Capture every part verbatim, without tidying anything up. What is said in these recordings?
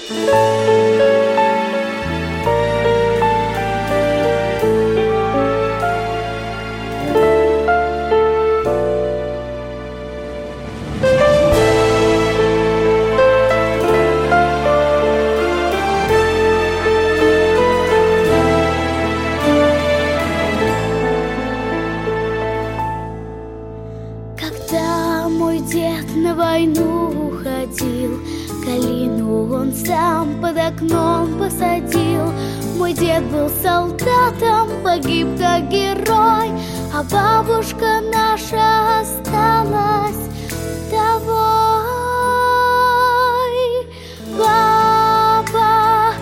Когда мой дед на войну уходил, калину он сам под окном посадил. Мой дед был солдатом, погиб как герой, а бабушка наша осталась вдовой. Папа,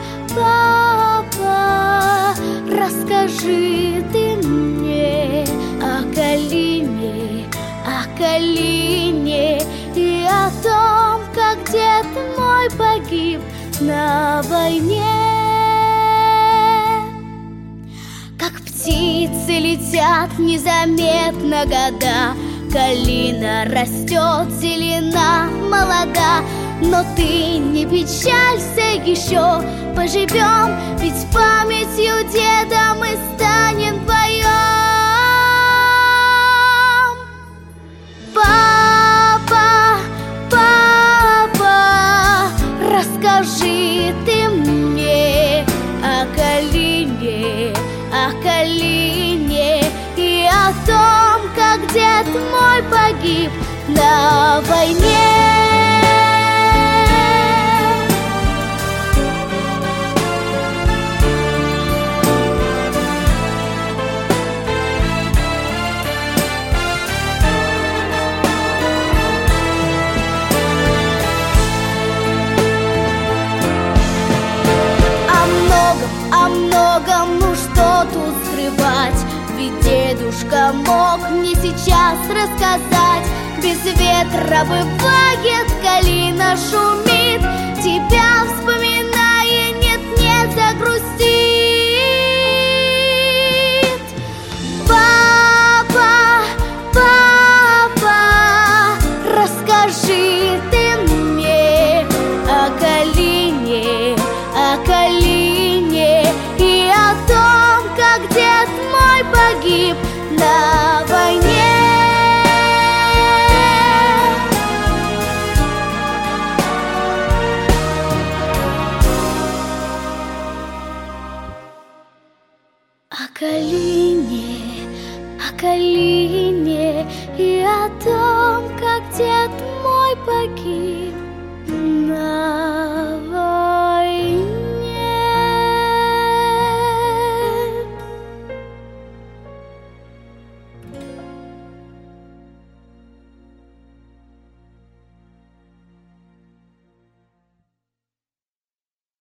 папа, расскажи ты мне о калине, о калине и о том, как дед мой погиб на войне. Как птицы летят незаметно года, калина растет, зелена, молода. Но ты не печалься еще, поживем, ведь памятью деда мы станем вдвоем. Папа, папа, расскажи ты мне о калине, о калине и о том, как дед мой погиб на войне. О многом, ну что тут скрывать, ведь дедушка мог мне сейчас рассказать. Без ветра бывает, калина шумит, тебя вспоминая, нет-нет, загрустит. Папа, папа, расскажи ты мне о калине, о калине и о том, как дед мой погиб на войне. О калине, о калине